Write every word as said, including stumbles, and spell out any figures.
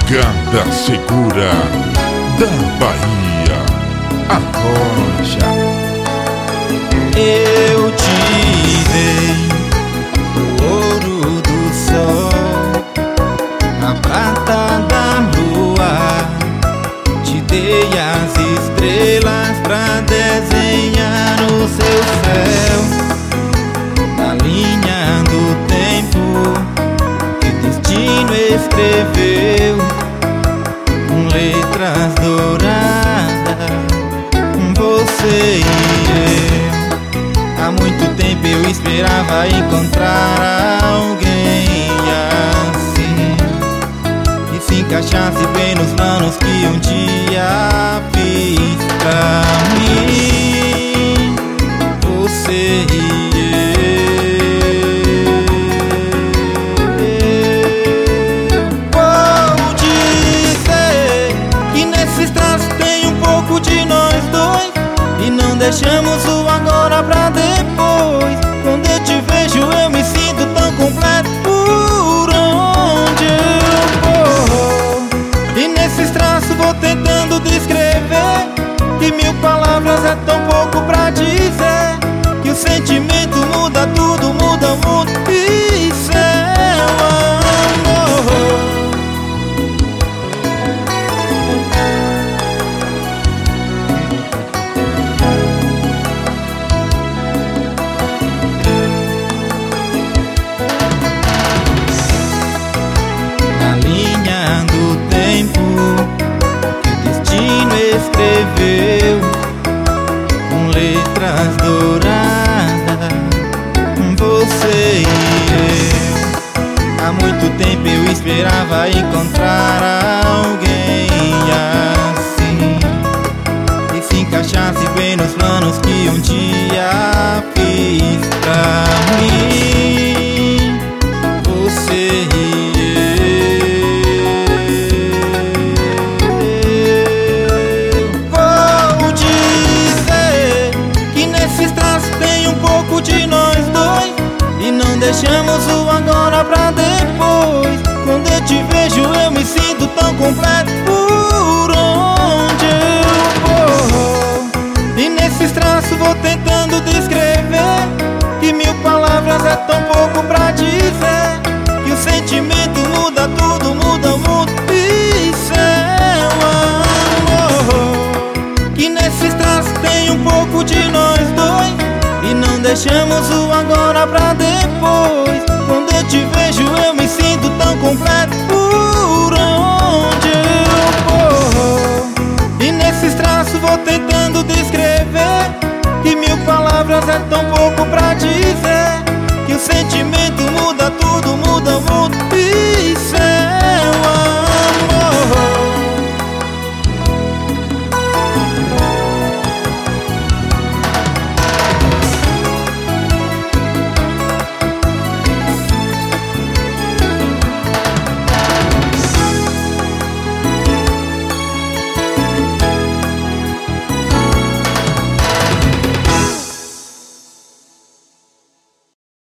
Pegada segura da Bahia, a Rocha. Eu te dei o ouro do sol, a prata da lua, te dei as estrelas pra desenhar o seu céu. Na linha do tempo que o destino escreveu com letras douradas, você e eu. Há muito tempo eu esperava encontrar alguém assim, que se encaixasse bem nos planos que um dia fiz pra mim. Você e eu. Vou dizer que nesses traços tem um pouco de nós dois, e não deixamos o agora pra depois. Quando eu te vejo eu me sinto tão completo por onde eu vou. E nesses traços vou tentando descrever, que mil palavras é tão pouco pra dizer, que o sentimento muda tudo, muda o mundo. Isso é o amor. Escreveu com letras douradas, você e eu. Há muito tempo eu esperava encontrar alguém assim, que se encaixasse bem nos planos que um dia fiz pra mim. Você e eu. De nós dois, e não deixamos o agora pra depois. Quando eu te vejo eu me sinto tão completo por onde eu vou. E nesses traços vou tentando descrever, que mil palavras é tão pouco pra dizer, que o sentimento muda tudo, muda o mundo. Isso é o amor. Que nesses traços tem um pouco de nós dois, e não deixamos o agora pra depois. Quando eu te vejo eu me sinto tão completo por onde eu vou. E nesses traços vou tentando descrever, que mil palavras é tão pouco pra dizer, que o sentimento muda tudo, muda o mundo.